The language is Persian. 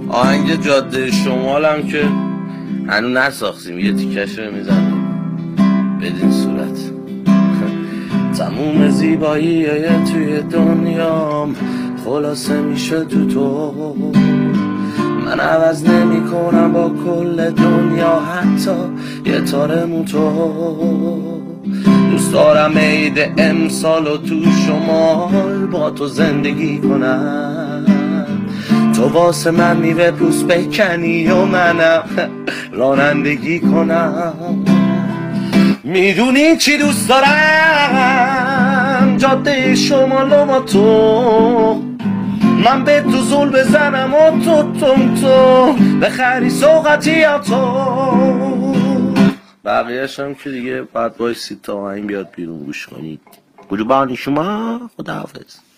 آهنگ جاده شمالم که هنوز نساختیم، یه تیکش رو میزنیم بدین صورت. تموم زیبایی توی دنیام خلاصه میشه تو من عوض نمی کنم با کل دنیا حتی یه تار موتور. دوست دارم عید امسال و تو شمال با تو زندگی کنم، تو واسه من میوه پوست بکنی و منم رانندگی کنم. میدونی چی دوست دارم؟ جاده شمال و با تو من به تو زول بزنم و تو بخری سوقاتیاتو. بقیهش هم که دیگه باید بایستید تا آهنگ بیاد بیرون گوش کنید. قربان شما، خداحافظ.